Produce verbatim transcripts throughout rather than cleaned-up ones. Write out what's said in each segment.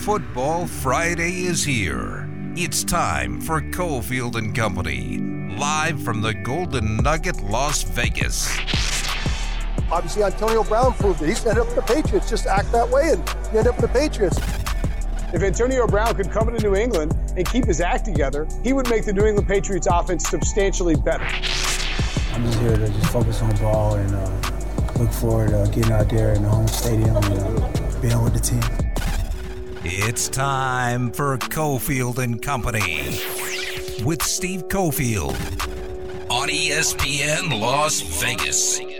Football Friday is here. It's time for Cofield and Company, live from the Golden Nugget, Las Vegas. Obviously, Antonio Brown proved it. He's ended up with the Patriots. Just act that way and you end up with the Patriots. If Antonio Brown could come into New England and keep his act together, he would make the New England Patriots offense substantially better. I'm just here to just focus on ball and uh, look forward to getting out there in the home stadium and uh, being with the team. It's time for Cofield and Company with Steve Cofield on E S P N Las Vegas. All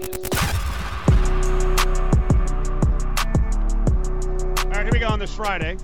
right, here we go on this Friday.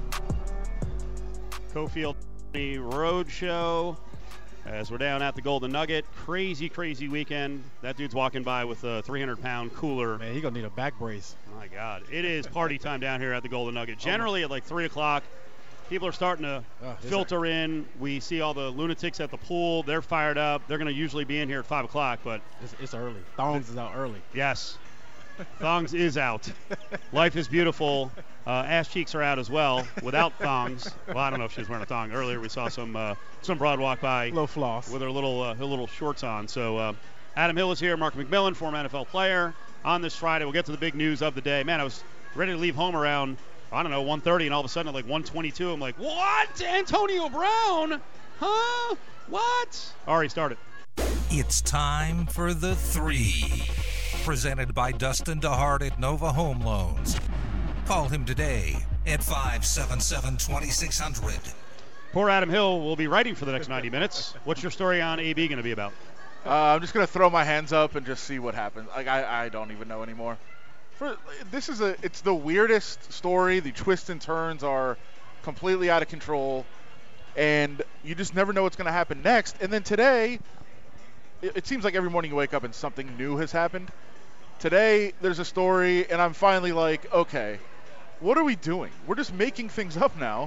Cofield Road Show. As we're down at the Golden Nugget, crazy, crazy weekend. That dude's walking by with a three hundred pound cooler. Man, he's going to need a back brace. My God. It is party time down here at the Golden Nugget. Generally at like three o'clock, people are starting to uh, filter in. We see all the lunatics at the pool. They're fired up. They're going to usually be in here at five o'clock, but it's, it's early. Thongs is out early. Yes. Thongs is out. Life is beautiful. Uh, ass cheeks are out as well without thongs. Well, I don't know if she was wearing a thong. Earlier we saw some uh, some broad walk by. Little floss. With her little, uh, her little shorts on. So uh, Adam Hill is here. Mark McMillan, former N F L player. On this Friday, we'll get to the big news of the day. Man, I was ready to leave home around, I don't know, one thirty, and all of a sudden at like one twenty-two, I'm like, what? Antonio Brown? Huh? What? Ari, start it. It's time for the three. Presented by Dustin DeHart at Nova Home Loans. Call him today at five seven seven, two six zero zero. Poor Adam Hill will be writing for the next ninety minutes. What's your story on A B going to be about? Uh, I'm just going to throw my hands up and just see what happens. Like I, I don't even know anymore. For, this is a, it's the weirdest story. The twists and turns are completely out of control, and you just never know what's going to happen next. And then today, it, it seems like every morning you wake up and something new has happened. Today, there's a story, and I'm finally like, okay, what are we doing? We're just making things up now,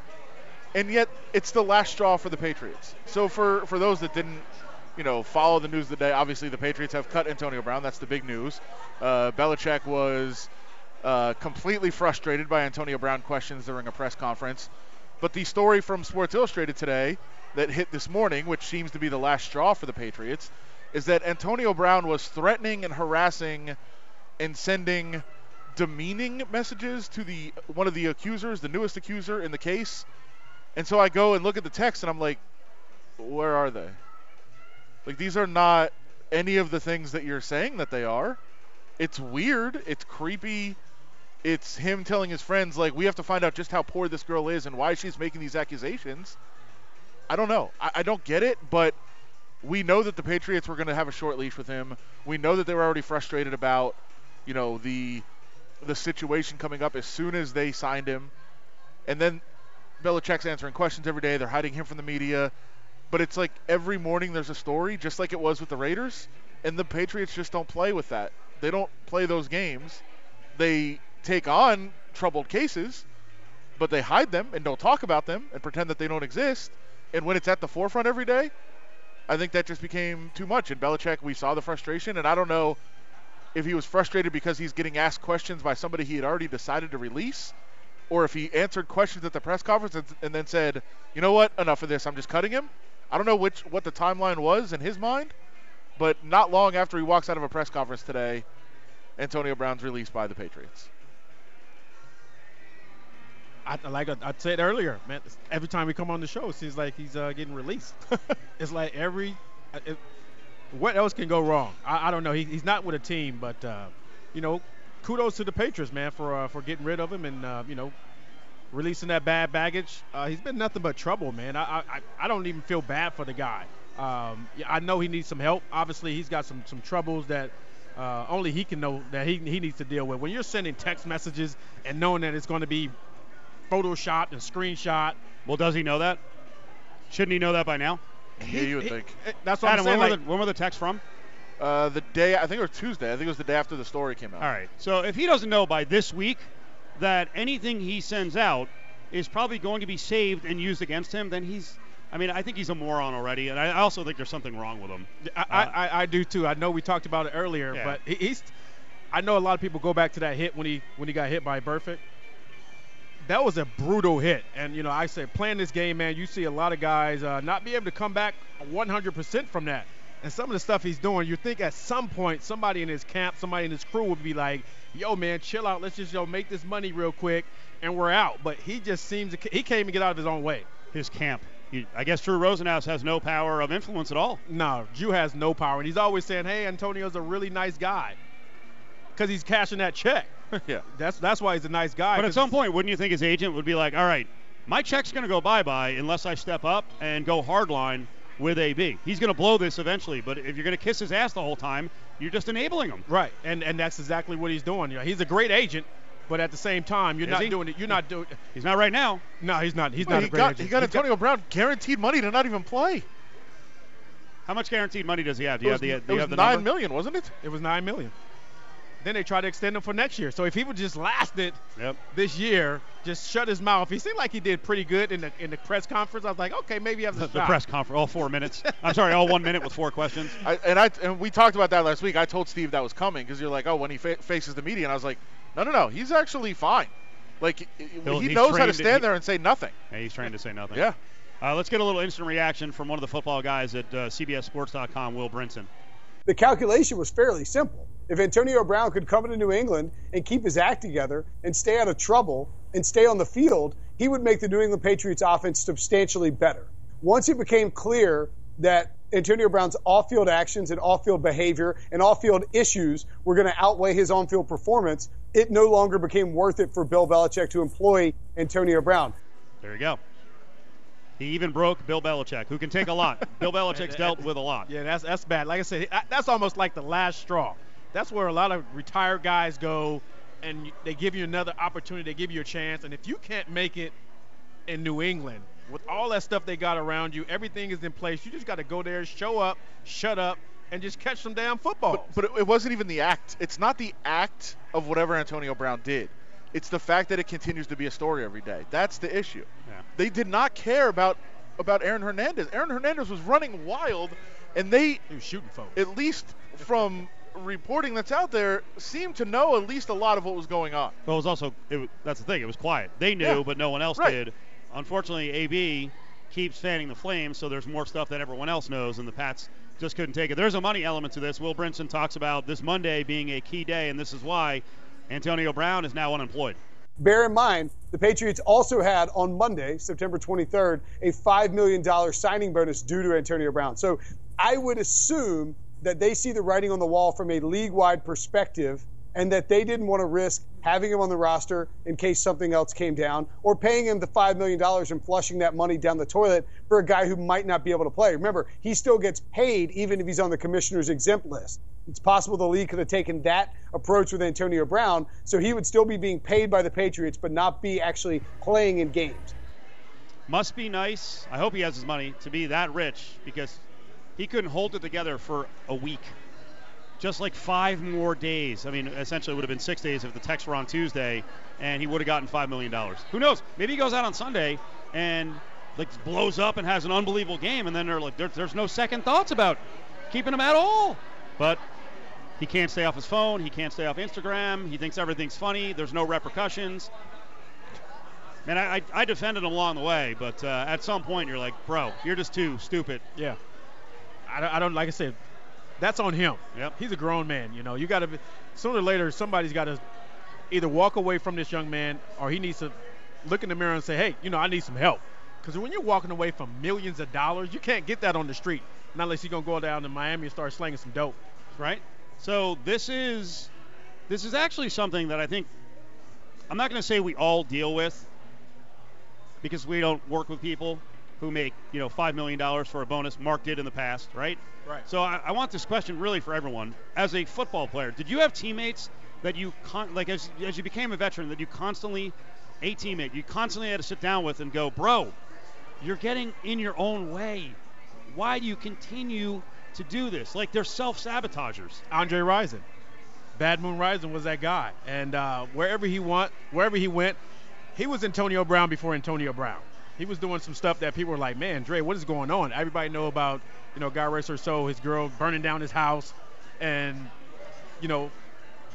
and yet it's the last straw for the Patriots. So for, for those that didn't, you know, follow the news of the day, obviously the Patriots have cut Antonio Brown. That's the big news. Uh, Belichick was uh, completely frustrated by Antonio Brown questions during a press conference. But the story from Sports Illustrated today that hit this morning, which seems to be the last straw for the Patriots, is that Antonio Brown was threatening and harassing and sending demeaning messages to the one of the accusers, the newest accuser in the case. And so I go and look at the text, and I'm like, where are they? Like, these are not any of the things that you're saying that they are. It's weird. It's creepy. It's him telling his friends, like, we have to find out just how poor this girl is and why she's making these accusations. I don't know. I, I don't get it, but we know that the Patriots were going to have a short leash with him. We know that they were already frustrated about, you know, the the situation coming up as soon as they signed him. And then Belichick's answering questions every day. They're hiding him from the media. But it's like every morning there's a story, just like it was with the Raiders, and the Patriots just don't play with that. They don't play those games. They take on troubled cases, but they hide them and don't talk about them and pretend that they don't exist. And when it's at the forefront every day, I think that just became too much. And Belichick, we saw the frustration, and I don't know if he was frustrated because he's getting asked questions by somebody he had already decided to release, or if he answered questions at the press conference and, and then said, you know what, enough of this, I'm just cutting him. I don't know which what the timeline was in his mind, but not long after he walks out of a press conference today, Antonio Brown's released by the Patriots. I, like I, I said earlier, man, every time we come on the show, it seems like he's uh, getting released. It's like every it, – what else can go wrong? I, I don't know. He, he's not with a team, but, uh, you know, kudos to the Patriots, man, for uh, for getting rid of him and, uh, you know, releasing that bad baggage. Uh, he's been nothing but trouble, man. I, I I don't even feel bad for the guy. Um, I know he needs some help. Obviously, he's got some some troubles that uh, only he can know that he he needs to deal with. When you're sending text messages and knowing that it's going to be photoshopped and screenshot. Well, does he know that? Shouldn't he know that by now? Yeah, you would he, think. That's what Adam, I'm saying. when, Like, were the, when were the texts from? Uh, the day, I think it was Tuesday. I think it was the day after the story came out. All right. So if he doesn't know by this week that anything he sends out is probably going to be saved and used against him, then he's – I mean, I think he's a moron already, and I also think there's something wrong with him. I, uh, I, I do too. I know we talked about it earlier, yeah. but he's – I know a lot of people go back to that hit when he when he got hit by Burfict. that was a brutal hit. And, you know, I said playing this game, man, you see a lot of guys uh, not be able to come back one hundred percent from that. And some of the stuff he's doing, you think at some point somebody in his camp, somebody in his crew would be like, yo, man, chill out. Let's just, you know, make this money real quick, and we're out. But he just seems to – he can't even get out of his own way. His camp. He, I guess Drew Rosenhaus has no power of influence at all. No, Drew has no power. And he's always saying, hey, Antonio's a really nice guy because he's cashing that check. Yeah. That's that's why he's a nice guy. But at some point, wouldn't you think his agent would be like, all right, my check's going to go bye-bye unless I step up and go hardline with A B. He's going to blow this eventually, but if you're going to kiss his ass the whole time, you're just enabling him. Right, and and that's exactly what he's doing. You know, he's a great agent, but at the same time, you're Is not he? doing it. You're not doing. He's not right now. No, he's not. He's Well, not he a great got, agent. He got He's Antonio Brown guaranteed money to not even play. How much guaranteed money does he have? Do you It have was, the, it do you was have the nine number? million, wasn't it? It was nine million. Then they tried to extend him for next year. So if he would just last it Yep. this year, just shut his mouth. He seemed like he did pretty good in the in the press conference. I was like, okay, maybe he has a The, shot. the press conference, all four minutes. I'm sorry, all one minute with four questions. I, and I and we talked about that last week. I told Steve that was coming because you're like, oh, when he fa- faces the media, and I was like, no, no, no, he's actually fine. Like He'll- he he's knows how to trained- stand he- there and say nothing. Yeah, he's trying to say nothing. Yeah. Uh, let's get a little instant reaction from one of the football guys at uh, C B S Sports dot com, Will Brinson. The calculation was fairly simple. If Antonio Brown could come into New England and keep his act together and stay out of trouble and stay on the field, he would make the New England Patriots offense substantially better. Once it became clear that Antonio Brown's off-field actions and off-field behavior and off-field issues were going to outweigh his on-field performance, it no longer became worth it for Bill Belichick to employ Antonio Brown. There you go. He even broke Bill Belichick, who can take a lot. Bill Belichick's dealt with a lot. Yeah, that's that's bad. Like I said, that's almost like the last straw. That's where a lot of retired guys go, and they give you another opportunity. They give you a chance. And if you can't make it in New England with all that stuff they got around you, everything is in place. You just got to go there, show up, shut up, and just catch some damn footballs. But, but it, it wasn't even the act. It's not the act of whatever Antonio Brown did. It's the fact that it continues to be a story every day. That's the issue. Yeah. They did not care about about Aaron Hernandez. Aaron Hernandez was running wild, and they, He was shooting folks. at least from reporting that's out there, seemed to know at least a lot of what was going on. But it was also, it was, that's the thing, it was quiet. They knew, Yeah. but no one else Right. did. Unfortunately, A B keeps fanning the flames, so there's more stuff that everyone else knows, and the Pats just couldn't take it. There's a money element to this. Will Brinson talks about this Monday being a key day, and this is why Antonio Brown is now unemployed. Bear in mind, the Patriots also had on Monday, September twenty-third, a five million dollars signing bonus due to Antonio Brown. So I would assume that they see the writing on the wall from a league-wide perspective and that they didn't want to risk having him on the roster in case something else came down or paying him the five million dollars and flushing that money down the toilet for a guy who might not be able to play. Remember, he still gets paid even if he's on the commissioner's exempt list. It's possible the league could have taken that approach with Antonio Brown, so he would still be being paid by the Patriots but not be actually playing in games. Must be nice. I hope he has his money to be that rich because he couldn't hold it together for a week. Just like five more days. I mean, essentially it would have been six days if the texts were on Tuesday, and he would have gotten five million dollars. Who knows? Maybe he goes out on Sunday and like blows up and has an unbelievable game, and then they're like, there, there's no second thoughts about keeping him at all. But he can't stay off his phone. He can't stay off Instagram. He thinks everything's funny. There's no repercussions. Man, I, I, I defended him along the way, but uh, at some point you're like, bro, you're just too stupid. Yeah. I don't, I don't like I said, that's on him. Yep. He's a grown man. You know, you got to be sooner or later somebody's got to either walk away from this young man or he needs to look in the mirror and say, hey, you know, I need some help. Because when you're walking away from millions of dollars, you can't get that on the street. Not unless you're going to go down to Miami and start slinging some dope. Right? So this is this is actually something that I think I'm not going to say we all deal with because we don't work with people who make, you know, five million dollars for a bonus. Mark did in the past, right? Right. So I, I want this question really for everyone. As a football player, did you have teammates that you, con- like as, as you became a veteran, that you constantly, a teammate, you constantly had to sit down with and go, bro, you're getting in your own way. Why do you continue to do this? Like they're self-sabotagers. Andre Rison. Bad Moon Rison was that guy. And uh, wherever he went, wherever he went, he was Antonio Brown before Antonio Brown. He was doing some stuff that people were like, man, Dre, what is going on? Everybody know about, you know, God rest her soul, his girl burning down his house and, you know,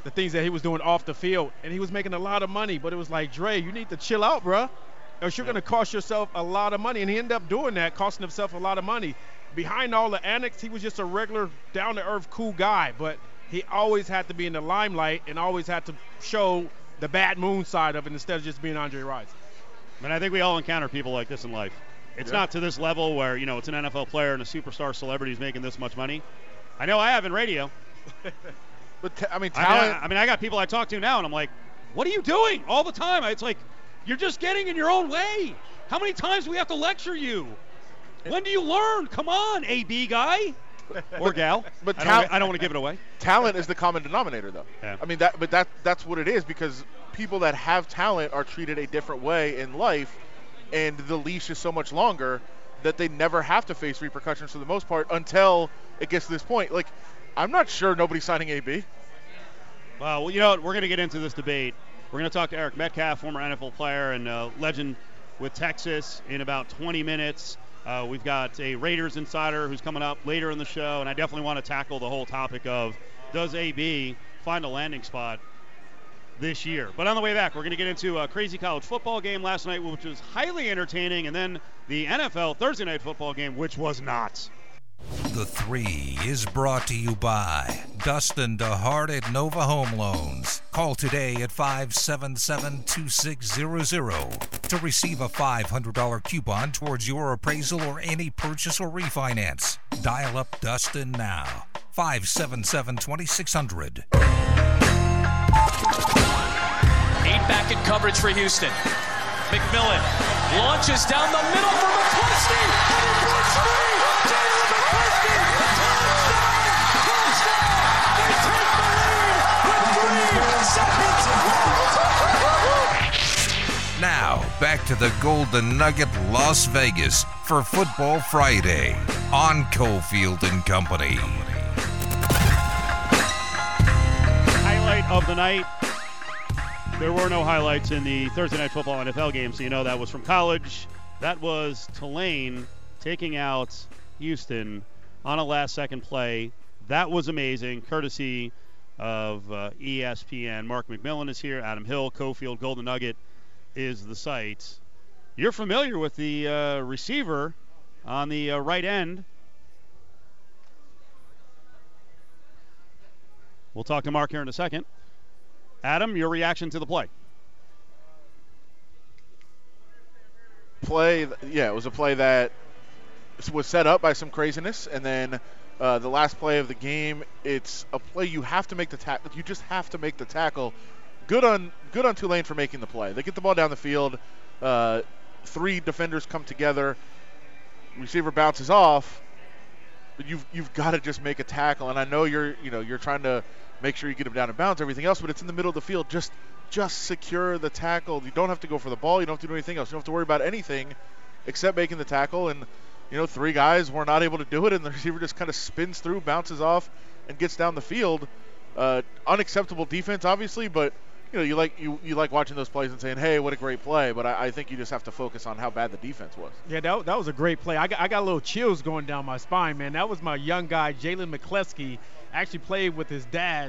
the things that he was doing off the field, and he was making a lot of money. But it was like, Dre, you need to chill out, bro, or you're yeah. going to cost yourself a lot of money. And he ended up doing that, costing himself a lot of money. Behind all the antics, he was just a regular, down-to-earth, cool guy. But he always had to be in the limelight and always had to show the bad moon side of it instead of just being Andre Rison. I mean, I think we all encounter people like this in life. It's yeah. not to this level where, you know, it's an N F L player and a superstar celebrity who's making this much money. I know I have in radio. But t- I mean, talent. I mean I, I mean, I got people I talk to now, and I'm like, what are you doing all the time? It's like, you're just getting in your own way. How many times do we have to lecture you? When do you learn? Come on, A B guy. Or gal. But I, don't, I don't want to give it away. Talent is the common denominator, though. Yeah. I mean, that, but that that's what it is, because people that have talent are treated a different way in life, and the leash is so much longer that they never have to face repercussions for the most part until it gets to this point. Like, I'm not sure nobody's signing A B. Well, you know what? We're going to get into this debate. We're going to talk to Eric Metcalf, former N F L player and uh, legend with Texas, in about twenty minutes. Uh, we've got a Raiders insider who's coming up later in the show, and I definitely want to tackle the whole topic of, does A B find a landing spot this year? But on the way back, we're going to get into a crazy college football game last night, which was highly entertaining, and then the N F L Thursday night football game, which was not. The Three is brought to you by Dustin DeHart at Nova Home Loans. Call today at five seven seven, two six zero zero to receive a five hundred dollars coupon towards your appraisal or any purchase or refinance. Dial up Dustin now. five seven seven, two six zero zero. Eight back in coverage for Houston. McMillan launches down the middle for McCluskey, and it breaks free. Jalen McCluskey, touchdown! Touchdown! They take the lead with three seconds. Now, back to the Golden Nugget Las Vegas for Football Friday on Cofield and Company. Highlight of the night. There were no highlights in the Thursday Night Football N F L game, so you know that was from college. That was Tulane taking out Houston on a last-second play. That was amazing, courtesy of uh, E S P N. Mark McMillan is here. Adam Hill, Cofield, Golden Nugget is the site. You're familiar with the uh, receiver on the uh, right end. We'll talk to Mark here in a second. Adam, your reaction to the play? Play, yeah, it was a play that was set up by some craziness, and then uh, the last play of the game, it's a play you have to make the tackle. You just have to make the tackle. Good on good on Tulane for making the play. They get the ball down the field. Uh, three defenders come together. Receiver bounces off, but you've you've got to just make a tackle. And I know you're you know you're trying to make sure you get him down and bounce, everything else, but it's in the middle of the field. Just just secure the tackle. You don't have to go for the ball. You don't have to do anything else. You don't have to worry about anything except making the tackle. And, you know, three guys were not able to do it, and the receiver just kind of spins through, bounces off, and gets down the field. Uh, unacceptable defense, obviously, but, you know, you like you, you like watching those plays and saying, hey, what a great play. But I, I think you just have to focus on how bad the defense was. Yeah, that, that was a great play. I got, I got a little chills going down my spine, man. That was my young guy, Jalen McCluskey. Actually played with his dad,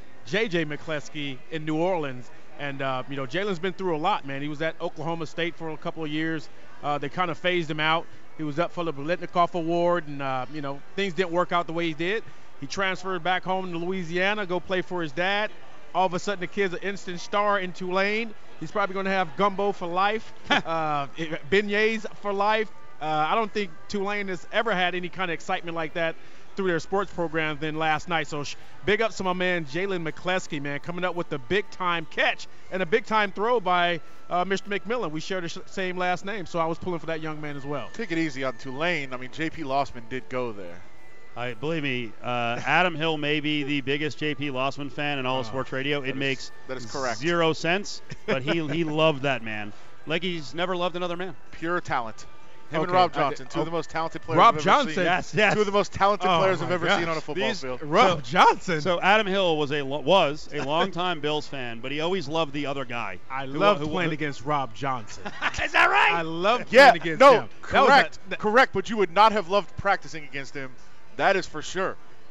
J J McCluskey, in New Orleans. And, uh, you know, Jalen's been through a lot, man. He was at Oklahoma State for a couple of years. Uh, they kind of phased him out. He was up for the Biletnikoff Award, and, uh, you know, things didn't work out the way he did. He transferred back home to Louisiana, go play for his dad. All of a sudden, the kid's an instant star in Tulane. He's probably going to have gumbo for life, uh, beignets for life. Uh, I don't think Tulane has ever had any kind of excitement like that through their sports programs than last night. So sh- big ups to my man Jalen McCluskey, man, coming up with the big-time catch and a big-time throw by uh, Mister McMillan. We share the sh- same last name, so I was pulling for that young man as well. Take it easy on Tulane. I mean, J P. Lossman did go there. I believe me, uh, Adam Hill may be the biggest J P. Lossman fan in all of oh, sports radio. It is, makes that is correct. zero sense, but he he loved that man like he's never loved another man. Pure talent. Him okay. and Rob Johnson, two oh. of the most talented players Rob I've ever Johnson. seen. Yes, yes. Two of the most talented oh players I've ever gosh. seen on a football These, field. Rob so, Johnson. So Adam Hill was a was a longtime Bills fan, but he always loved the other guy. I who, love who, playing who, against Rob Johnson. Is that right? I love playing yeah, against no, him. correct, That that, correct. But you would not have loved practicing against him. That is for sure.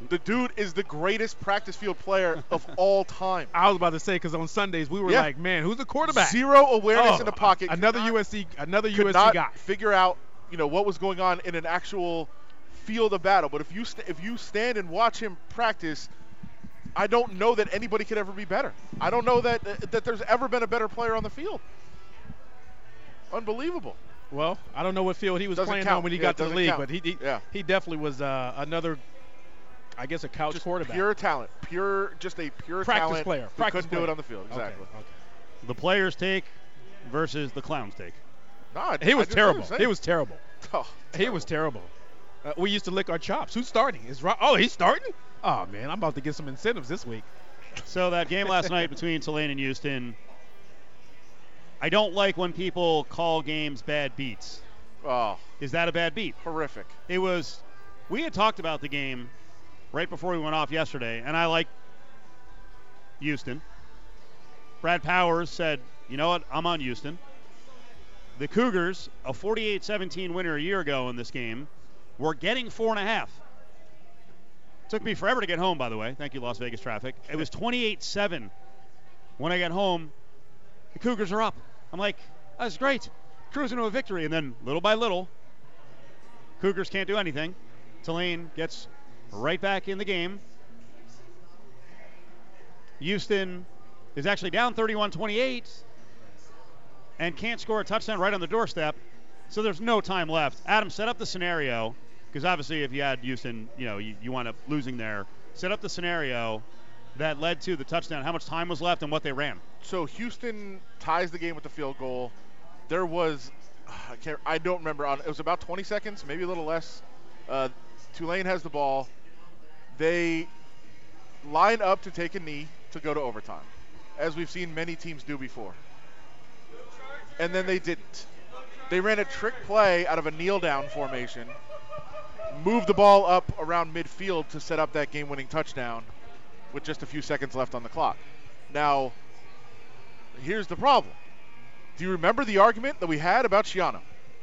The dude is the greatest practice field player of all time. I was about to say because on Sundays we were Yeah. like, man, who's the quarterback? Zero awareness Oh, in the pocket. Another Could not- U S C, another could U S C not guy. figure out, you know, what was going on in an actual field of battle. But if you st- if you stand and watch him practice, I don't know that anybody could ever be better. I don't know that uh, that there's ever been a better player on the field. Unbelievable. Well, I don't know what field he was Doesn't playing count. on when he Yeah, got to the doesn't league, count. but he he, Yeah. he definitely was uh, another, I guess, a couch Just quarterback. pure talent, pure, just a pure Practice talent. player. who Practice couldn't player. do it on the field. Okay, Exactly. okay. The players' take versus the clowns' take. No, I, He I was just terrible. understand. He was terrible. Oh, He was terrible. Uh, we used to lick our chops. Who's starting? Is Ro- Oh, he's starting? Oh, man, I'm about to get some incentives this week. So that game last night between Tulane and Houston, I don't like when people call games bad beats. Oh, Is that a bad beat? horrific. It was. We had talked about the game right before we went off yesterday, and I like Houston. Brad Powers said, you know what, I'm on Houston. The Cougars, a forty-eight seventeen winner a year ago in this game, were getting four and a half. Took me forever to get home, by the way. Thank you, Las Vegas traffic. It was twenty-eight seven when I got home. The Cougars are up. I'm like, that's great. Cruising to a victory. And then little by little, Cougars can't do anything. Tulane gets right back in the game. Houston is actually down thirty-one twenty-eight and can't score a touchdown right on the doorstep. So there's no time left. Adam, set up the scenario, because obviously if you had Houston, you know, you, you wind up losing there. Set up the scenario that led to the touchdown. How much time was left and what they ran? So Houston ties the game with the field goal. There was, I can't, I don't remember. On it was about twenty seconds, maybe a little less. Uh, Tulane has the ball. They line up to take a knee to go to overtime, as we've seen many teams do before. And then they didn't. They ran a trick play out of a kneel down formation, moved the ball up around midfield to set up that game-winning touchdown with just a few seconds left on the clock. Now, here's the problem. Do you remember the argument that we had about Schiano?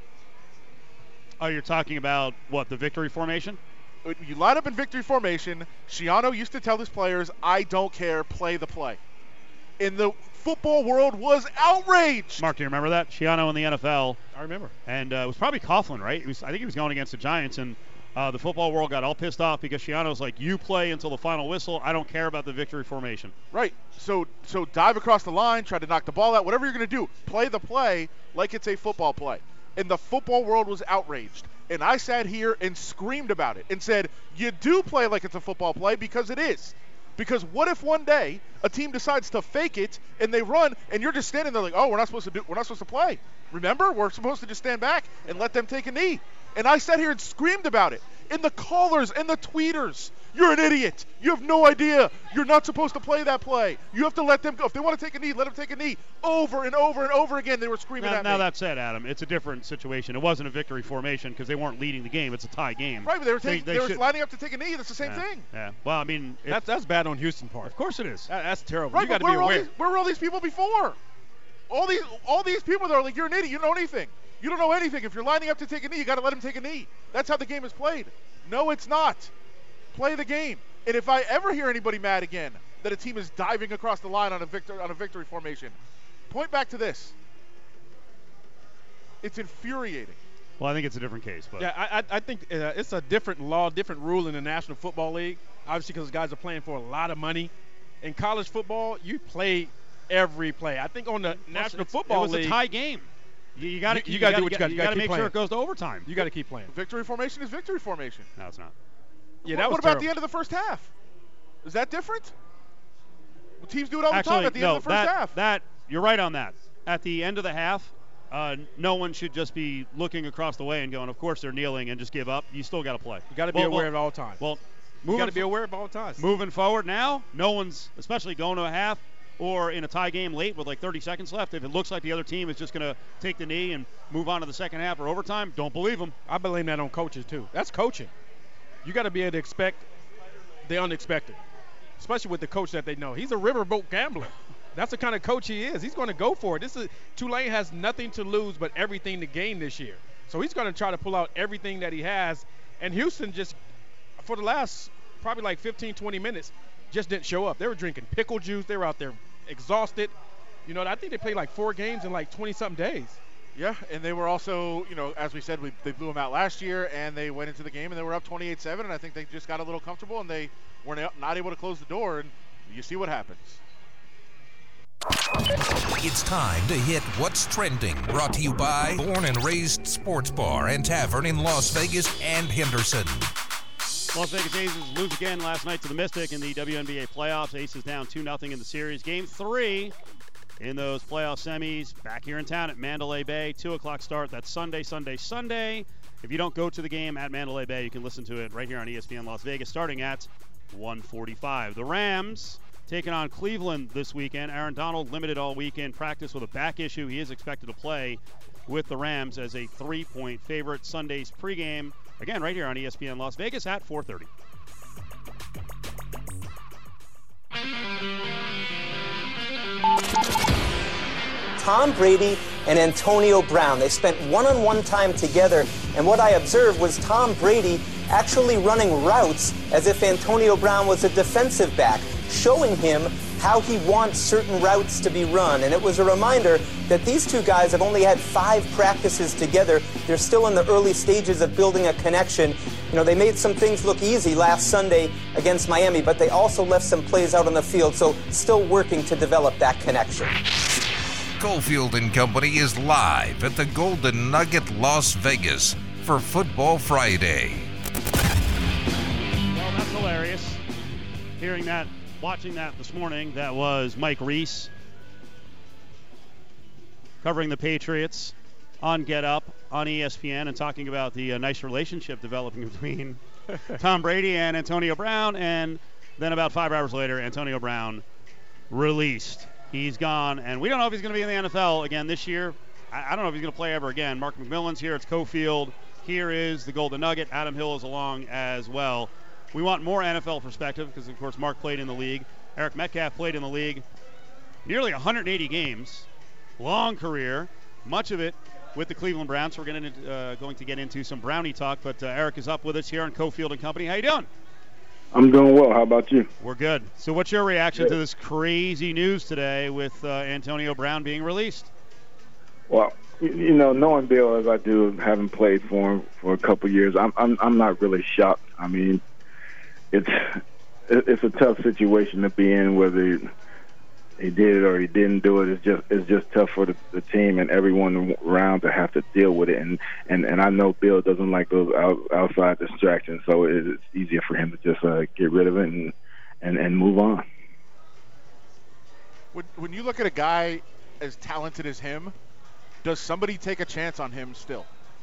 Oh, you're talking about, what, the victory formation? You line up in victory formation. Schiano used to tell his players, I don't care, play the play. In the football world was outraged. Mark, do you remember that? Schiano in the N F L. I remember. And uh, it was probably Coughlin, right? It was, I think he was going against the Giants, and uh, the football world got all pissed off because Schiano's like, you play until the final whistle. I don't care about the victory formation. Right. So so dive across the line, try to knock the ball out, whatever you're going to do, play the play like it's a football play. And the football world was outraged. And I sat here and screamed about it and said, you do play like it's a football play because it is. Because what if one day a team decides to fake it and they run and you're just standing there like, oh, we're not supposed to do, we're not supposed to play. Remember, we're supposed to just stand back and let them take a knee. And I sat here and screamed about it. In the callers and the tweeters, you're an idiot. You have no idea. You're not supposed to play that play. You have to let them go. If they want to take a knee, let them take a knee. Over and over and over again, they were screaming Now, at now me. that said, Adam, it's a different situation. It wasn't a victory formation because they weren't leading the game. It's a tie game. Right, but they were, taking, they, they were should- lining up to take a knee. That's the same yeah, thing. Yeah. Well, I mean, it, That's that's bad on Houston part. of course it is. That, that's terrible. Right, you got but to be where were, all aware. these, where were all these people before? All these all these people that are like, you're an idiot. You don't know anything. You don't know anything. If you're lining up to take a knee, you got to let him take a knee. That's how the game is played. No, it's not. Play the game. And if I ever hear anybody mad again that a team is diving across the line on a victor on a victory formation, point back to this. It's infuriating. Well, I think it's a different case. But Yeah, I, I, I think uh, it's a different law, different rule in the National Football League. Obviously, because guys are playing for a lot of money. In college football, you play every play. I think on the National it's, Football it was League, a tie game. You, you got to You- you gotta do what you gotta- You you gotta got to keep make sure playing. it goes to overtime. you got to keep playing. Victory formation is victory formation. No, it's not. Yeah, what that was what about terrible. the end of the first half? Is that different? Well, teams do it all the Actually, time at the no, end of the first that, half. that you're right on that. At the end of the half, uh, no one should just be looking across the way and going, of course they're kneeling and just give up. You still got to play. You got to be Well, aware well, at all times. Well, you moving got to be fo- aware of all times. Moving forward now, no one's, especially going to a half or in a tie game late with like thirty seconds left, if it looks like the other team is just going to take the knee and move on to the second half or overtime, don't believe them. I blame that on coaches too. That's coaching. You got to be able to expect the unexpected, especially with the coach that they know. He's a riverboat gambler. That's the kind of coach he is. He's going to go for it. This is Tulane has nothing to lose but everything to gain this year. So he's going to try to pull out everything that he has. And Houston just, for the last probably like fifteen, twenty minutes, just didn't show up. They were drinking pickle juice. They were out there exhausted. You know, I think they played like four games in like twenty-something days. Yeah, and they were also, you know, as we said, we, they blew them out last year, and they went into the game, and they were up twenty-eight seven, and I think they just got a little comfortable, and they were not able to close the door, and you see what happens. It's time to hit What's Trending, brought to you by Born and Raised Sports Bar and Tavern in Las Vegas and Henderson. Las Vegas Aces lose again last night to the Mystic in the W N B A playoffs. Aces down two nothing in the series. Game three in those playoff semis back here in town at Mandalay Bay. two o'clock start. That's Sunday, Sunday, Sunday. If you don't go to the game at Mandalay Bay, you can listen to it right here on E S P N Las Vegas starting at one forty-five. The Rams taking on Cleveland this weekend. Aaron Donald limited all weekend practice with a back issue. He is expected to play with the Rams as a three-point favorite. Sunday's pregame, again, right here on E S P N Las Vegas at four thirty. Tom Brady and Antonio Brown. They spent one-on-one time together, and what I observed was Tom Brady actually running routes as if Antonio Brown was a defensive back, showing him how he wants certain routes to be run. And it was a reminder that these two guys have only had five practices together. They're still in the early stages of building a connection. You know, they made some things look easy last Sunday against Miami, but they also left some plays out on the field, so still working to develop that connection. Cofield and Company is live at the Golden Nugget Las Vegas for Football Friday. Well, that's hilarious. Hearing that, watching that this morning, that was Mike Reese covering the Patriots on Get Up on E S P N and talking about the uh, nice relationship developing between Tom Brady and Antonio Brown. And then about five hours later, Antonio Brown released. He's gone, and we don't know if he's going to be in the N F L again this year. I, I don't know if he's going to play ever again. Mark McMillan's here. It's Cofield. Here is the Golden Nugget. Adam Hill is along as well. We want more N F L perspective because, of course, Mark played in the league. Eric Metcalf played in the league nearly one hundred eighty games. Long career, much of it with the Cleveland Browns. We're going to, uh, going to get into some Brownie talk, but uh, Eric is up with us here on Cofield and Company. How you doing? I'm doing well. How about you? We're good. So what's your reaction good. to this crazy news today with uh, Antonio Brown being released? Well, you, you know, knowing Bill as I do, having played for him for a couple years, I'm I'm I'm not really shocked. I mean, it's it's a tough situation to be in, whether he did it or he didn't do it. It's just it's just tough for the, the team and everyone around to have to deal with it. And and, and I know Bill doesn't like those out, outside distractions, so it's easier for him to just uh, get rid of it and, and, and move on. When, when you look at a guy as talented as him, does somebody take a chance on him still?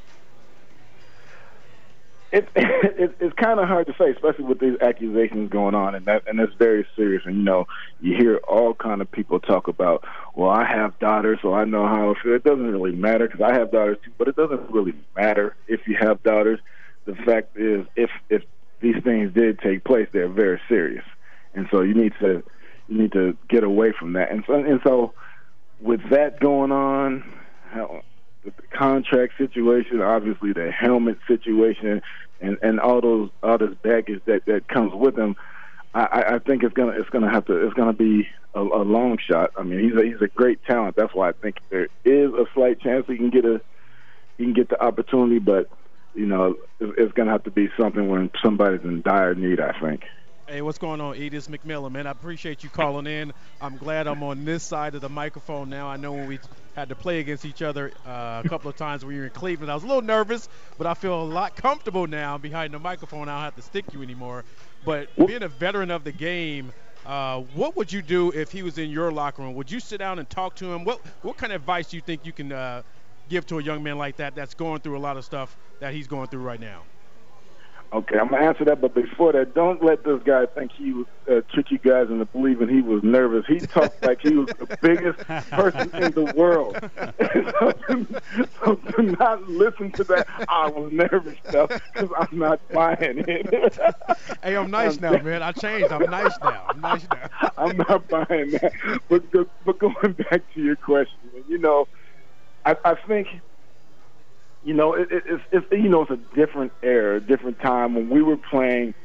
It, it, it's kind of hard to say, especially with these accusations going on, and that and it's very serious. And you know, you hear all kind of people talk about, well, I have daughters, so I know how it feels. It doesn't really matter because I have daughters too, but it doesn't really matter if you have daughters. The fact is, if if these things did take place, they're very serious, and so you need to you need to get away from that. And so and so, with that going on, how, the contract situation, obviously the helmet situation, and, and all those all this baggage that, that comes with him, I, I think it's gonna it's gonna have to it's gonna be a, a long shot. I mean, he's a, he's a great talent. That's why I think there is a slight chance he can get a he can get the opportunity, but you know, it's, it's gonna have to be something when somebody's in dire need, I think. Hey, what's going on, Edis McMillan, man? I appreciate you calling in. I'm glad I'm on this side of the microphone now. I know when we had to play against each other uh, a couple of times when you were in Cleveland, I was a little nervous, but I feel a lot comfortable now behind the microphone. I don't have to stick you anymore. But being a veteran of the game, uh, what would you do if he was in your locker room? Would you sit down and talk to him? What what kind of advice do you think you can uh, give to a young man like that that's going through a lot of stuff that he's going through right now? Okay, I'm going to answer that, but before that, don't let this guy think he was uh, trick you guys into believing he was nervous. He talked like he was the biggest person in the world. so, so do not listen to that I was nervous stuff because I'm not buying it. Hey, I'm nice now, man. I changed. I'm nice now. I'm nice now. I'm not buying that. But, but going back to your question, you know, I, I think – You know, it, it, it's, it's you know it's a different era, a different time when we were playing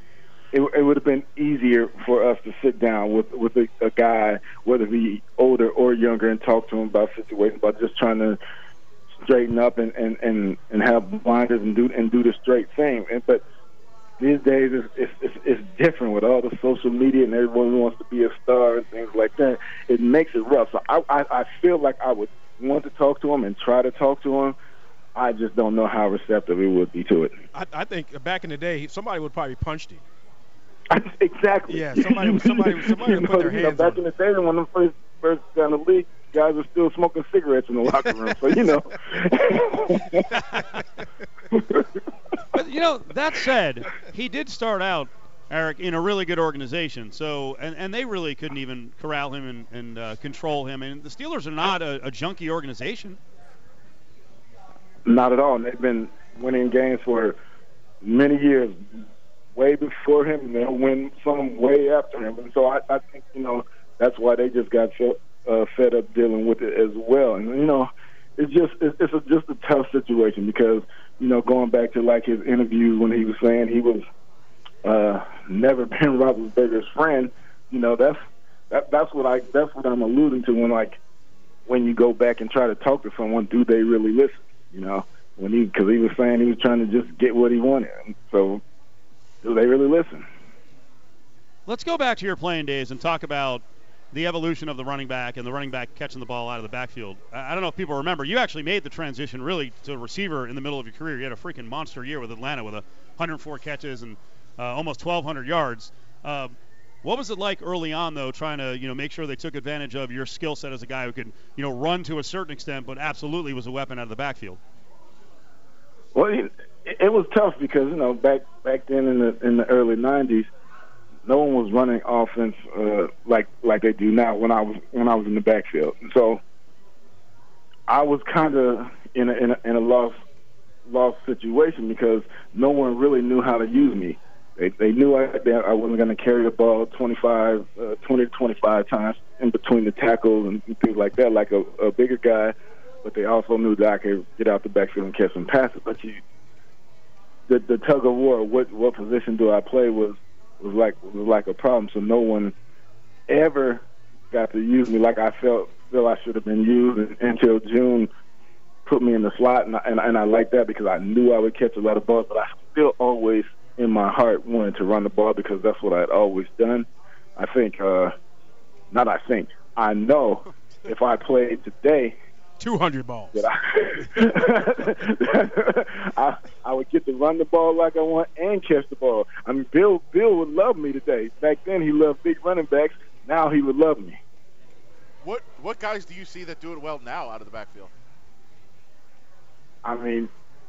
it, it would have been easier for us to sit down with with a, a guy, whether he older or younger, and talk to him about situations, about just trying to straighten up and, and, and, and have blinders and do and do the straight thing. And, but these days it's, it's, it's, it's different with all the social media and everyone wants to be a star and things like that. It makes it rough. So I, I, I feel like I would want to talk to him and try to talk to him. I just don't know how receptive he would be to it. I, I think back in the day, somebody would probably punched him. Exactly. Yeah, somebody, somebody, somebody would put their hands know, back on in the day when them first first got in the league, guys were still smoking cigarettes in the locker room. So you know. But you know, that said, he did start out, Eric, in a really good organization. So and, and they really couldn't even corral him and, and uh, control him. And the Steelers are not a, a junky organization. Not at all. And they've been winning games for many years. Way before him, and they'll win some way after him. And so I, I think, you know, that's why they just got fed, uh, fed up dealing with it as well. And, you know, it's just it's, it's a, just a tough situation because, you know, going back to, like, his interview when he was saying he was uh, never Ben Roethlisberger's friend, you know, that's that, that's what I that's what I'm alluding to when, like, when you go back and try to talk to someone, do they really listen, you know? when he Because he was saying he was trying to just get what he wanted. And so do they really listen? Let's go back to your playing days and talk about the evolution of the running back and the running back catching the ball out of the backfield. I don't know if people remember. You actually made the transition really to a receiver in the middle of your career. You had a freaking monster year with Atlanta with one hundred four catches and uh, almost twelve hundred yards. Uh, what was it like early on, though, trying to you know make sure they took advantage of your skill set as a guy who could you know run to a certain extent, but absolutely was a weapon out of the backfield? Well, it, it was tough because you know back back then in the in the early nineties, no one was running offense uh, like like they do now. When I was when I was in the backfield, and so I was kind of in a, in a in a lost lost situation because no one really knew how to use me. They they knew I that I wasn't going to carry the ball twenty-five, uh, twenty to twenty-five times in between the tackles and things like that, like a, a bigger guy. But they also knew that I could get out the backfield and catch some passes. But you, the the tug of war, what what position do I play was was like was like a problem. So no one ever got to use me like I felt feel I should have been used until June put me in the slot, and I, and, and I like that because I knew I would catch a lot of balls. But I still always in my heart wanted to run the ball because that's what I'd always done. I think, uh, not I think, I know if I played today. two hundred balls. I, I, I would get to run the ball like I want and catch the ball. I mean, Bill Bill would love me today. Back then, he loved big running backs. Now he would love me. What what guys do you see that do it well now out of the backfield? I mean,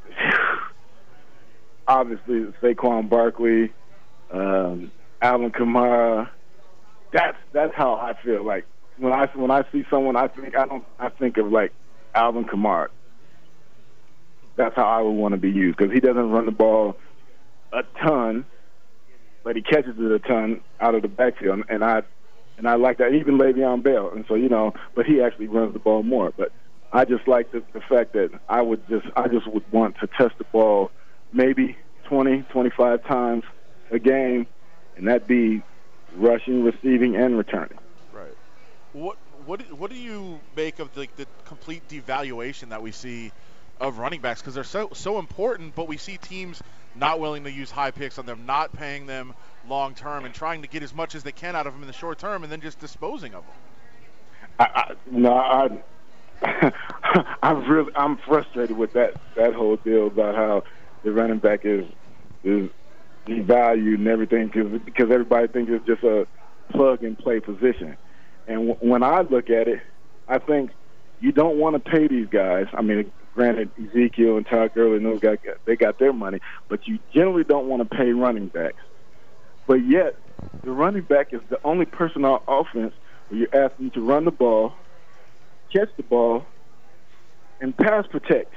obviously Saquon Barkley, um, Alvin Kamara. That's that's how I feel. Like when I when I see someone, I think I don't I think of like Alvin Kamara. That's how I would want to be used because he doesn't run the ball a ton, but he catches it a ton out of the backfield, and I and I like that. Even Le'Veon Bell, and so you know, but he actually runs the ball more. But I just like the, the fact that I would just I just would want to touch the ball maybe twenty, twenty-five times a game, and that'd be rushing, receiving, and returning. Right. What what what do you make of the, the complete devaluation that we see of running backs? Because they're so so important, but we see teams not willing to use high picks on them, not paying them long term, and trying to get as much as they can out of them in the short term, and then just disposing of them. I, I, no, I. I'm really I'm frustrated with that that whole deal about how the running back is is devalued and everything because because everybody thinks it's just a plug and play position. And w- when I look at it, I think you don't want to pay these guys. I mean, granted, Ezekiel and Todd Gurley and those guys they got their money, but you generally don't want to pay running backs. But yet, the running back is the only person on offense where you're asking to run the ball, catch the ball, and pass protect.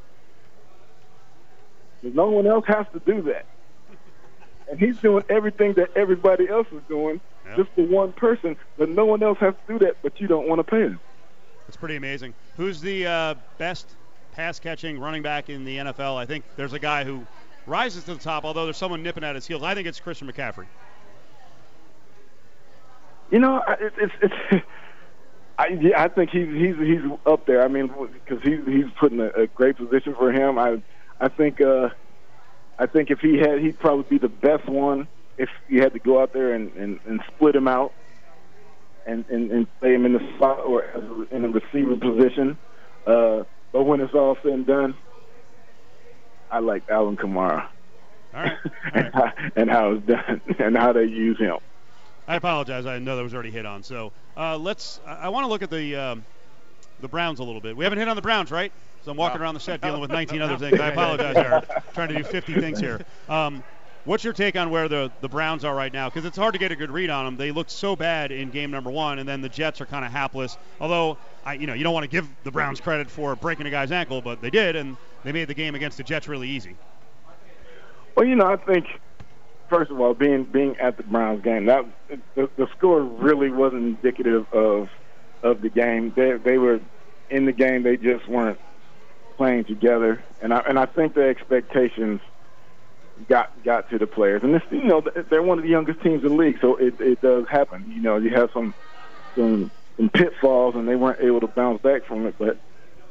Because no one else has to do that. And he's doing everything that everybody else is doing, yep. Just for one person, but no one else has to do that, but you don't want to pay him. That's pretty amazing. Who's the uh, best pass-catching running back in the N F L? I think there's a guy who rises to the top, although there's someone nipping at his heels. I think it's Christian McCaffrey. You know, it, it's it's. I yeah, I think he's he's he's up there. I mean, because he's he's put in a, a great position for him. I I think uh, I think if he had, he'd probably be the best one if you had to go out there and, and, and split him out and, and, and play him in the slot or as a, in a receiver position. Uh, but when it's all said and done, I like Alvin Kamara. All right. All right. and, how, and how it's done and how they use him. I apologize. I know that was already hit on. So uh, let's. I, I want to look at the um, the Browns a little bit. We haven't hit on the Browns, right? So I'm walking no. around the set dealing with nineteen other things. I apologize, Eric. Trying to do fifty things here. Um, what's your take on where the the Browns are right now? Because it's hard to get a good read on them. They looked so bad in game number one, and then the Jets are kind of hapless. Although, I, you know, you don't want to give the Browns credit for breaking a guy's ankle, but they did, and they made the game against the Jets really easy. Well, you know, I think. First of all, being being at the Browns game, that the, the score really wasn't indicative of of the game. They they were in the game. They just weren't playing together, and I and I think the expectations got got to the players. And this, you know, they're one of the youngest teams in the league, so it, it does happen. You know, you have some some some pitfalls, and they weren't able to bounce back from it. But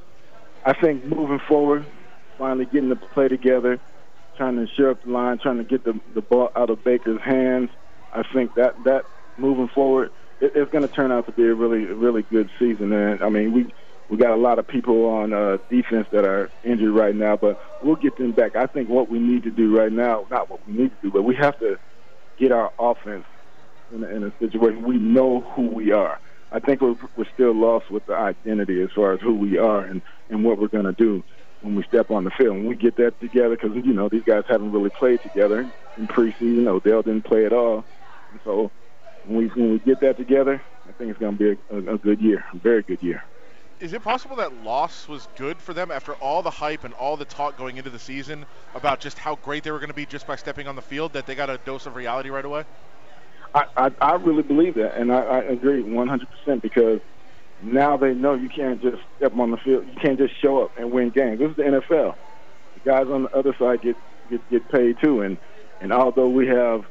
I think moving forward, finally getting to play together, trying to shore up the line, trying to get the, the ball out of Baker's hands. I think that, that moving forward, it, it's going to turn out to be a really, really good season. And I mean, we we got a lot of people on uh, defense that are injured right now, but we'll get them back. I think what we need to do right now, not what we need to do, but we have to get our offense in a, in a situation we know who we are. I think we're, we're still lost with the identity as far as who we are and, and what we're going to do when we step on the field. When we get that together, because, you know, these guys haven't really played together in preseason. Odell didn't play at all. And so when we, when we get that together, I think it's going to be a, a, a good year, a very good year. Is it possible that loss was good for them after all the hype and all the talk going into the season about just how great they were going to be just by stepping on the field, that they got a dose of reality right away? I, I, I really believe that, and I, I agree one hundred percent, because now they know you can't just step on the field. You can't just show up and win games. This is the N F L. The guys on the other side get get, get paid too. And, and although we have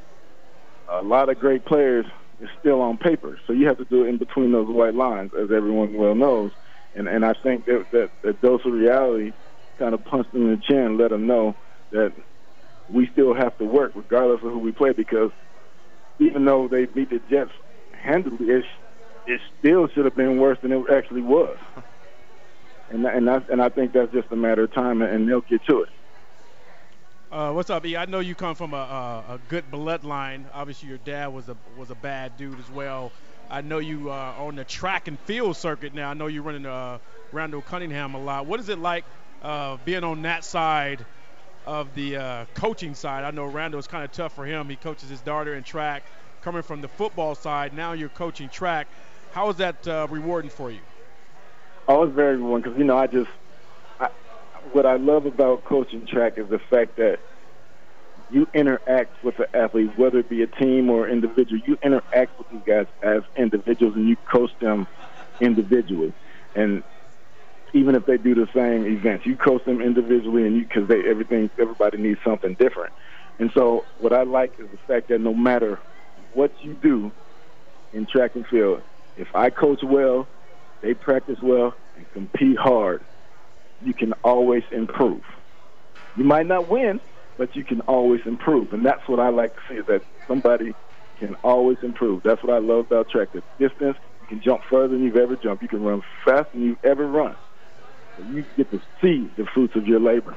a lot of great players, it's still on paper. So you have to do it in between those white lines, as everyone well knows. And and I think that that, that dose of reality kind of punched them in the chin, let them know that we still have to work regardless of who we play, because even though they beat the Jets handily, it's it still should have been worse than it actually was. And and I, and I think that's just a matter of time, and they'll get to it. Uh, what's up, E? I know you come from a, a, a good bloodline. Obviously, your dad was a was a bad dude as well. I know you uh, on the track and field circuit now. I know you're running uh, Randall Cunningham a lot. What is it like uh, being on that side of the uh, coaching side? I know Randall is kind of tough for him. He coaches his daughter in track. Coming from the football side, now you're coaching track. How is that uh, rewarding for you? Oh, it's very rewarding, because, you know, I just I, what I love about coaching track is the fact that you interact with the athlete, whether it be a team or individual. You interact with these guys as individuals, and you coach them individually. And even if they do the same events, you coach them individually, and you because they everything everybody needs something different. And so what I like is the fact that no matter what you do in track and field, if I coach well, they practice well, and compete hard, you can always improve. You might not win, but you can always improve. And that's what I like to see, is that somebody can always improve. That's what I love about track. The distance, you can jump further than you've ever jumped. You can run faster than you've ever run. So you get to see the fruits of your labor.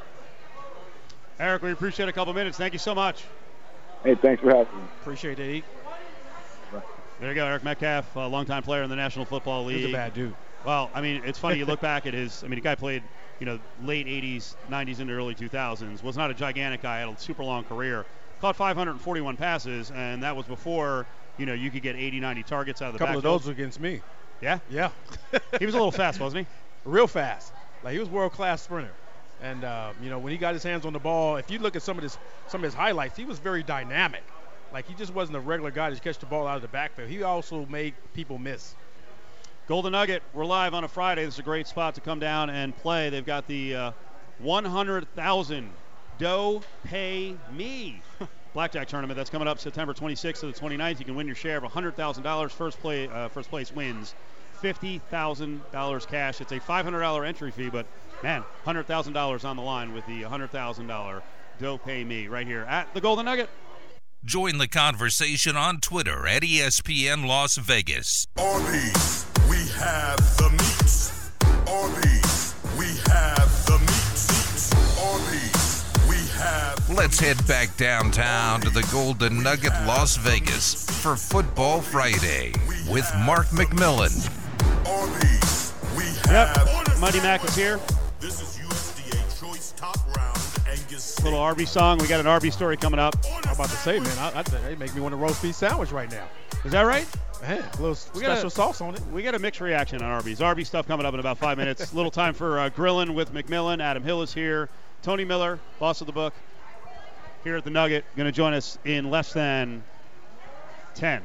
Eric, we appreciate a couple minutes. Thank you so much. Hey, thanks for having me. Appreciate it, E. There you go, Eric Metcalf, a longtime player in the National Football League. He's a bad dude. Well, I mean, it's funny. You look back at his. I mean, the guy played, you know, late eighties, nineties, into early two thousands. Was not a gigantic guy. Had a super long career. Caught five hundred forty-one passes, and that was before, you know, you could get eighty, ninety targets out of the backfield. A couple of those against me. Yeah? Yeah. He was a little fast, wasn't he? Real fast. Like, he was world-class sprinter. And, uh, you know, when he got his hands on the ball, if you look at some of his some of his highlights, he was very dynamic. Like, he just wasn't a regular guy to catch the ball out of the backfield. He also made people miss. Golden Nugget, we're live on a Friday. This is a great spot to come down and play. They've got the uh, one hundred thousand Dough Pay Me blackjack tournament that's coming up September twenty-sixth to the twenty-ninth. You can win your share of one hundred thousand dollars. First play, uh, first place wins fifty thousand dollars cash. It's a five hundred dollars entry fee, but man, one hundred thousand dollars on the line with the one hundred thousand dollars Dough Pay Me right here at the Golden Nugget. Join the conversation on Twitter at E S P N Las Vegas. Arby's, we have the meats. Arby's, we have the meats. Arby's, we have. Let's head back downtown to the Golden Nugget Las Vegas for Football Friday with Mark McMillan. Arby's, we have. Yep, Muddy Mac is here. This is U S D A Choice Top Round Angus. Little Arby's song. We got an Arby's story coming up. I'm about to say, man, I, I, they make me want a roast beef sandwich right now. Is that right? Man, a little We special got a, sauce on it. We got a mixed reaction on Arby's. Arby's stuff coming up in about five minutes. Little time for uh, grilling with McMillan. Adam Hill is here. Tony Miller, boss of the book, here at the Nugget, going to join us in less than ten.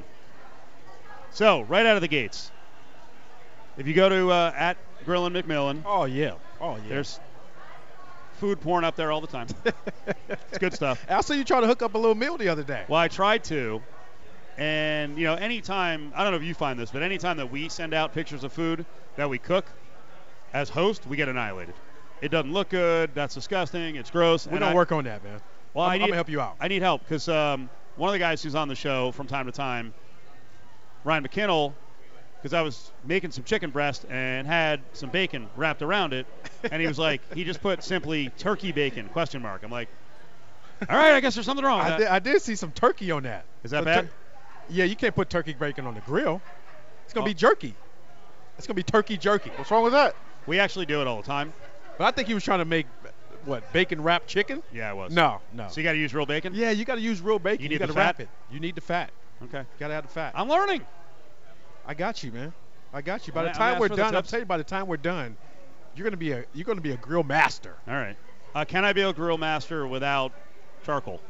So, right out of the gates, if you go to uh, at Grillin' McMillan. Oh, yeah. Oh, yeah. There's food porn up there all the time. It's good stuff. I saw you try to hook up a little meal the other day. Well, I tried to. And, you know, anytime, I don't know if you find this, but anytime that we send out pictures of food that we cook as host, we get annihilated. It doesn't look good. That's disgusting. It's gross. We're going to work on that, man. Well, I'm, I need, I'm going to help you out. I need help because um, one of the guys who's on the show from time to time, Ryan McKinnell, because I was making some chicken breast and had some bacon wrapped around it, and he was like, he just put simply turkey bacon, question mark. I'm like, all right, I guess there's something wrong with I that. did, I did see some turkey on that. Is that so bad? Tur- yeah, you can't put turkey bacon on the grill. It's going to Oh. be jerky. It's going to be turkey jerky. What's wrong with that? We actually do it all the time. But I think he was trying to make, what, bacon wrapped chicken? Yeah, it was. No, no. So you got to use real bacon? Yeah, you got to use real bacon. You You, need got the to wrap fat? it. You need the fat. Okay. You got to have the fat. I'm learning. I got you, man. I got you. By the I'm time gonna we're ask for the done, I'll tips. tell you. By the time we're done, you're gonna be a you're gonna be a grill master. All right. Uh, can I be a grill master without charcoal?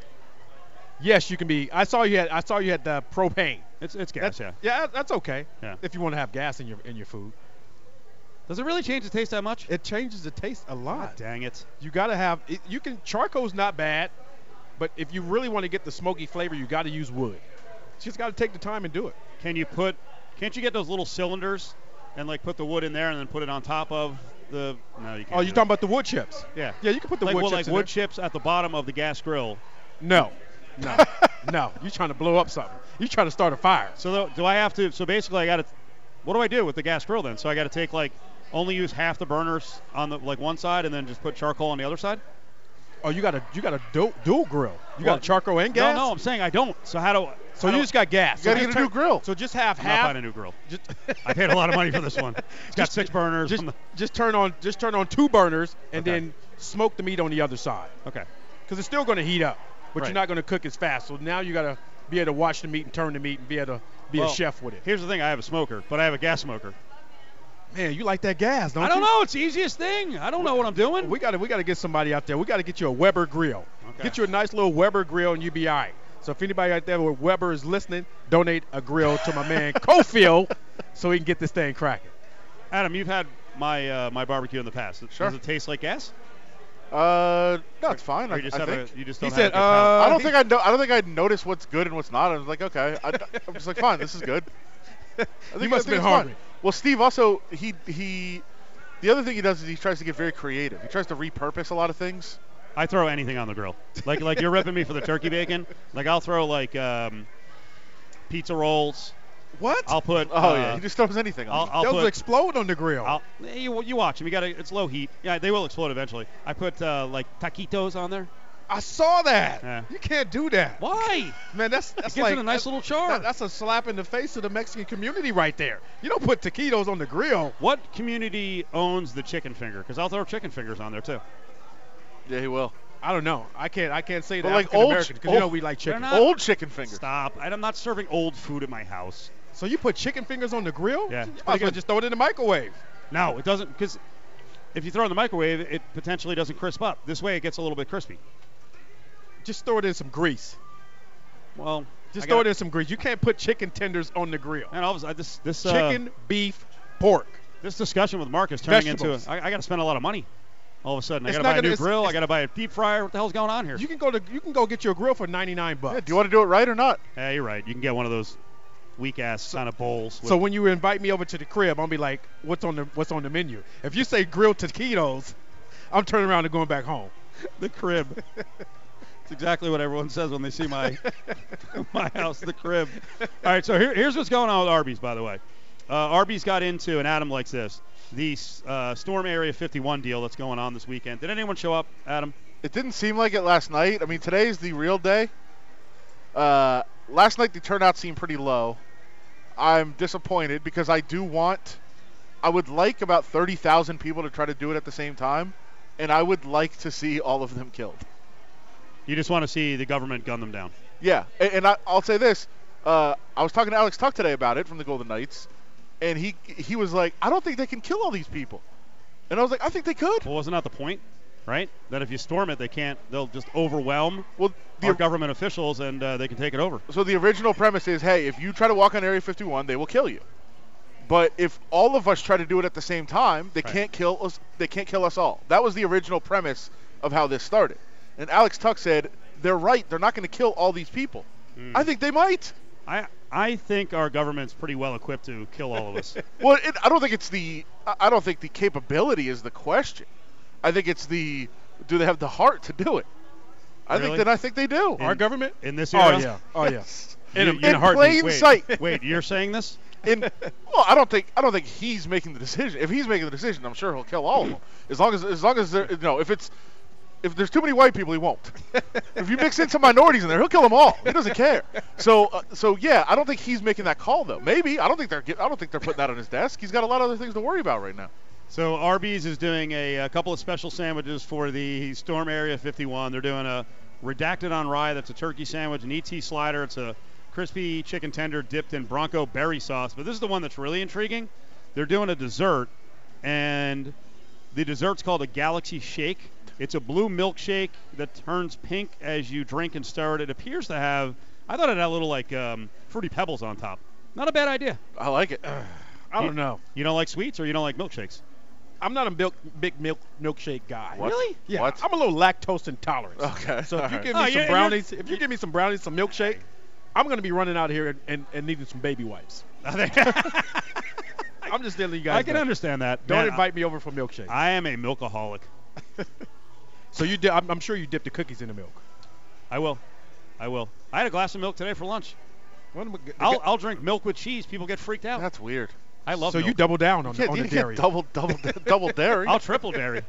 Yes, you can be. I saw you had I saw you had the propane. It's it's gas, That's, yeah. Yeah, that's okay. Yeah. If you want to have gas in your in your food, Does it really change the taste that much? it changes the taste a lot. God dang it. You got to have. It, you can charcoal's not bad, but if you really want to get the smoky flavor, you got to use wood. You just got to take the time and do it. Can you put? Can't you get those little cylinders and like put the wood in there and then put it on top of the? No, you can't. Oh, do you're that. talking about the wood chips? Yeah. Yeah, you can put the like, wood well, chips like in wood there. chips at the bottom of the gas grill. No, no, no. You're trying to blow up something. You're trying to start a fire. So th- do I have to? So basically, I got to. What do I do with the gas grill then? So I got to take like only use half the burners on the like one side and then just put charcoal on the other side. Oh, you got a you got a dual, dual grill. You Well, got a charcoal and gas. No, no, I'm saying I don't. So how do? So how you do- just got gas. You gotta so get just a new turn- grill. So just have I'm half. not buying a new grill. Just, I paid a lot of money for this one. It's got six burners. just, from the- just turn on just turn on two burners and Okay. then smoke the meat on the other side okay. because it's still going to heat up, but Right. you're not going to cook as fast. So now you got to be able to watch the meat and turn the meat and be able to be Well, a chef with it. Here's the thing: I have a smoker, but I have a gas smoker. Man, you like that gas, don't I don't you? know. It's the easiest thing. I don't know what I'm doing. We got to we got to get somebody out there. We got to get you a Weber grill. Okay. Get you a nice little Weber grill and you be all right. So if anybody out there with Weber is listening, donate a grill to my man Cofield so he can get this thing cracking. Adam, you've had my uh, my barbecue in the past. Sure. Does it taste like gas? Uh, no, it's fine. Or I, you just I have think. a, you just He don't said, have a good uh, palate? I don't he- think I know. I don't think I noticed what's good and what's not. I was like, okay. I, I'm just like, fine. This is good. I think, You must I think have been it's hungry. fine. Well, Steve also he he. The other thing he does is he tries to get very creative. He tries to repurpose a lot of things. I throw anything on the grill. Like like you're ripping me for the turkey bacon. Like I'll throw like um, pizza rolls. What? I'll put. Oh uh, yeah, he just throws anything I'll, on. I'll Those put. will explode on the grill. I'll, you, you watch them. You got to. It's low heat. Yeah, they will explode eventually. I put uh, like taquitos on there. I saw that. Yeah. You can't do that. Why? Man, that's that's gives like it a nice that- little char. that- that's a slap in the face of the Mexican community right there. You don't put taquitos on the grill. What community owns the chicken finger? Because I'll throw chicken fingers on there too. Yeah, he will. I don't know. I can't. I can't say But that. like African old American ch- because you know old- we like chicken. They're not- Old chicken fingers. Stop. I'm not serving old food at my house. So you put chicken fingers on the grill? Yeah. You might as well just throw it in the microwave. No, it doesn't. Because if you throw it in the microwave, it potentially doesn't crisp up. This way, it gets a little bit crispy. Just throw it in some grease. Well, Just I throw got- it in some grease. You can't put chicken tenders on the grill. And all of a sudden, this this uh, Chicken, beef, pork. this discussion with Mark is turning Vegetables. into. A, I, I got to spend a lot of money All of a sudden, I It's got to not buy a gonna- new it's- grill. I it's- got to buy a deep fryer. What the hell's going on here? You can go to you can go get you a grill for ninety-nine bucks. Yeah, do you want to do it right or not? Yeah, you're right. You can get one of those weak ass kind of bowls. With, So when you invite me over to the crib, I'll be like, "What's on the What's on the menu?" If you say grilled taquitos, I'm turning around and going back home. the crib. It's exactly what everyone says when they see my my house, the crib. All right, so here, here's what's going on with Arby's, by the way. Uh, Arby's got into, and Adam likes this, the uh, Storm Area fifty-one deal that's going on this weekend. Did anyone show up, Adam? It didn't seem like it last night. I mean, today's the real day. Uh, last night the turnout seemed pretty low. I'm disappointed because I do want, I would like about thirty thousand people to try to do it at the same time, and I would like to see all of them killed. You just want to see the government gun them down. Yeah, and, and I, I'll say this. Uh, I was talking to Alex Tuck today about it from the Golden Knights, and he he was like, I don't think they can kill all these people. And I was like, I think they could. Well, wasn't that the point, right? That if you storm it, they can't, they'll just overwhelm well, the, our government officials, and uh, they can take it over. So the original premise is, hey, if you try to walk on Area fifty-one, they will kill you. But if all of us try to do it at the same time, they Right. can't kill us. They can't kill us all. That was the original premise of how this started. And Alex Tuck said, they're right. They're not going to kill all these people. Mm. I think they might. I I think our government's pretty well equipped to kill all of us. Well, it, I don't think it's the. I don't think the capability is the question. I think it's the. Do they have the heart to do it? I Really? think that I think they do. In- Our government? in this Oh era? yeah. Oh yeah. In, In, a- in, in a heartbeat. plain wait, sight. wait, you're saying this? In, well, I don't think I don't think he's making the decision. If he's making the decision, I'm sure he'll kill all of them. As long as as long as there, you know, if it's if there's too many white people, he won't. If you mix in some minorities in there, he'll kill them all. He doesn't care. So uh, so yeah, I don't think he's making that call though. Maybe I don't think they're get, I don't think they're putting that on his desk. He's got a lot of other things to worry about right now. So Arby's is doing a, a couple of special sandwiches for the Storm Area fifty-one. They're doing a redacted on rye, that's a turkey sandwich, an E T slider, it's a crispy chicken tender dipped in Bronco berry sauce. But this is the one that's really intriguing. They're doing a dessert, and the dessert's called a Galaxy Shake. It's a blue milkshake that turns pink as you drink and stir it. It appears to have, I thought it had a little like um, Fruity Pebbles on top. Not a bad idea. I like it. I don't know. You don't like sweets or you don't like milkshakes? I'm not a milk, big milk milkshake guy. What? Really? Yeah. What? I'm a little lactose intolerant. Okay. So if you All give right. me Oh, some yeah, brownies, if you give me some brownies, some milkshake, I'm going to be running out here and, and, and needing some baby wipes. I'm just letting you guys I can know. understand that. Don't Man, invite me over for milkshake. I am a milkaholic. So you, di- I'm, I'm sure you dip the cookies in the milk. I will. I will. I had a glass of milk today for lunch. What am I- I'll, I'll drink milk with cheese. People get freaked out. That's weird. I love so milk. you double down on, You can't, on you the can't dairy. double double double dairy. I'll triple dairy.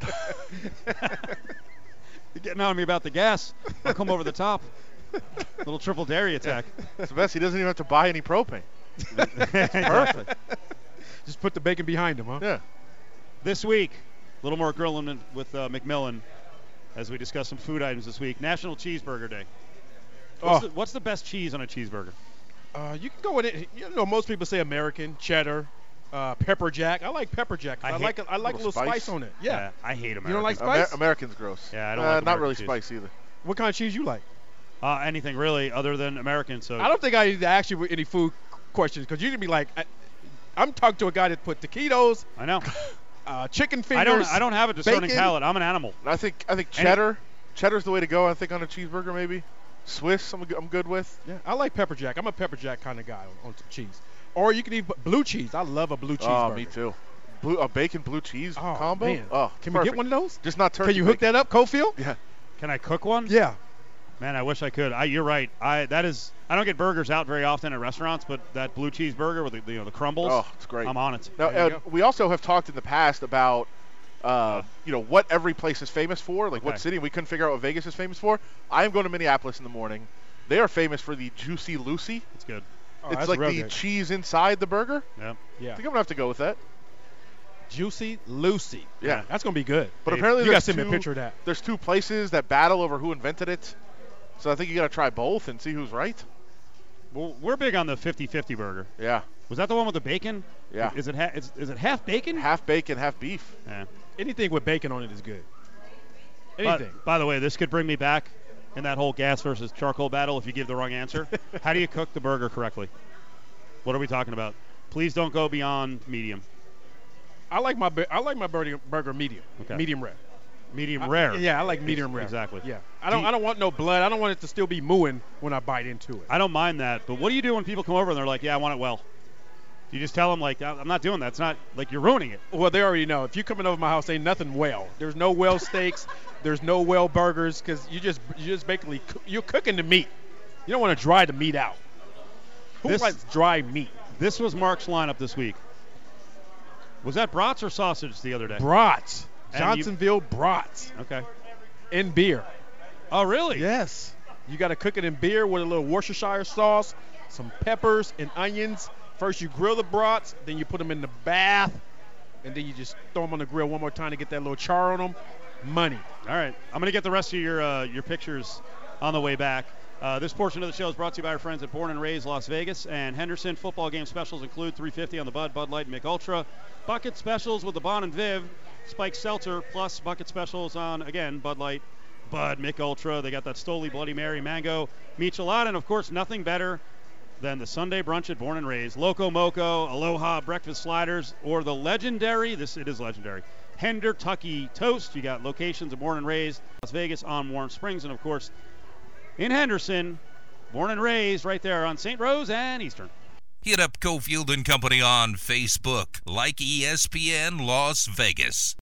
You're getting on me about the gas. I'll come over the top. Little triple dairy attack. It's the best. He doesn't even have to buy any propane. Perfect. Just put the bacon behind him, huh? Yeah. This week, a little more grilling with uh, McMillan as we discuss some food items this week. National Cheeseburger Day. What's, Oh. the, what's the best cheese on a cheeseburger? Uh, you can go with it. You know, most people say American, cheddar, uh, pepper jack. I like pepper jack. I I, hate like a, I like a little little spice. spice. on it. Yeah. Uh, I hate American. You don't like Amer- spice? American's gross. Yeah, I don't uh, like Not American really cheese. spice either. What kind of cheese you like? Uh, anything really other than American. So I don't think I need to ask you any food questions because you can be like, I, I'm talking to a guy that put taquitos, I know. uh, chicken fingers. I don't. I don't have a discerning bacon. palate. I'm an animal. I think I think Any- cheddar. Cheddar's the way to go. I think on a cheeseburger maybe. Swiss, I'm, I'm good with. Yeah, I like pepper jack. I'm a pepper jack kind of guy on, on cheese. Or you can eat b- blue cheese. I love a blue cheeseburger. Oh, me too. Blue, a bacon blue cheese Oh, combo. man. Oh, Can we perfect. get one of those? Just not turkey. Can you hook bacon. that up, Cofield? Yeah. Can I cook one? Yeah. Man, I wish I could. I, you're right. I that is. I don't get burgers out very often at restaurants, but that blue cheeseburger with the, the you know the crumbles. Oh, it's great. I'm on it. Now, There you uh, go. we also have talked in the past about, uh, you know, what every place is famous for, like Okay. what city. We couldn't figure out what Vegas is famous for. I am going to Minneapolis in the morning. They are famous for the Juicy Lucy. It's good. Oh, it's that's like real the good. cheese inside the burger. Yeah. I Yeah. think I'm gonna have to go with that. Juicy Lucy. Yeah. That's going to be good. But Hey, apparently you got there's to send me two, a picture of that. there's two places that battle over who invented it. So I think you got to try both and see who's right. Well, we're big on the fifty-fifty burger. Yeah. Was that the one with the bacon? Yeah. Is it ha- is, is it half bacon? Half bacon, half beef. Yeah. Anything with bacon on it is good. But, Anything. by the way, this could bring me back in that whole gas versus charcoal battle if you give the wrong answer. How do you cook the burger correctly? What are we talking about? Please don't go beyond medium. I like my bu- I like my burger, burger medium. Okay. Medium rare. Medium I- rare. yeah, I like medium rare. Exactly. Yeah. I don't. Do you- I don't want no blood. I don't want it to still be mooing when I bite into it. I don't mind that, but what do you do when people come over and they're like, "Yeah, I want it well"? Do you just tell them like, "I'm not doing that"? It's not like you're ruining it. Well, they already know. If you're coming over my house, ain't nothing well. There's no well steaks. There's no well burgers because you just you just basically coo- you're cooking the meat. You don't want to dry the meat out. Who This- likes dry meat? This was Mark's lineup this week. Was that brats or sausage the other day? Brats. And you- Johnsonville brats. Okay. In beer. Oh, really? Yes. You got to cook it in beer with a little Worcestershire sauce, some peppers and onions. First you grill the brats, then you put them in the bath, and then you just throw them on the grill one more time to get that little char on them. Money. All right. I'm going to get the rest of your uh, your pictures on the way back. Uh, this portion of the show is brought to you by our friends at Born and Raised Las Vegas and Henderson. Football game specials include three fifty on the Bud, Bud Light, and Mick Ultra. Bucket specials with the Bon and Viv, Spike Seltzer, plus bucket specials on, again, Bud Light, Bud, Mick Ultra. They got that Stoli Bloody Mary Mango Michelada, and, of course, nothing better than the Sunday brunch at Born and Raised. Loco Moco, Aloha Breakfast Sliders, or the legendary, this it is legendary, Hendertucky Toast. You got locations at Born and Raised, Las Vegas, on Warm Springs, and, of course, in Henderson, Born and Raised right there on Saint Rose and Eastern. Hit up Cofield and Company on Facebook, like E S P N Las Vegas.